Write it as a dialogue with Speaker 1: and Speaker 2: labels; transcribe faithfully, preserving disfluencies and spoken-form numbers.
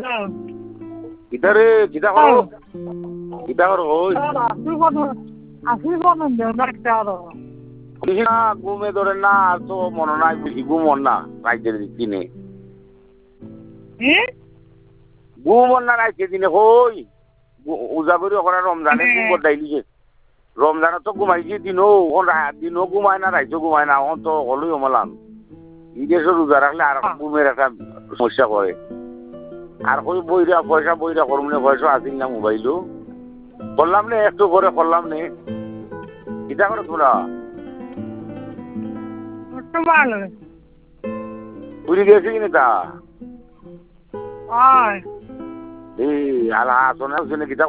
Speaker 1: কিতারে কিতা করো কিতা করো ওই না ঘুমে ধরে না তো মনে নাই বেশি ঘুমন না রাইতের দিনে ঘুমন না রাইতের দিনে হই উজাগরি ওখানে রমজানে ঘুম বদাইলিছে রমজানে তো ঘুমাইছি দিনও দিনও ঘুমায় না রাইতেও ঘুমায় না এখন তো হলোই অমলান ঈদেশে রোজা রাখলে আর ঘুমের একটা সমস্যা করে আর ওই বইরা পয়সা বইরা করমনে পয়সা আসিল না মোবাইলও করলাম নে একটু করে করলাম নে কিতা করে তোরা পুরি গেছে কিনা তা এই আলা আসনে কিতা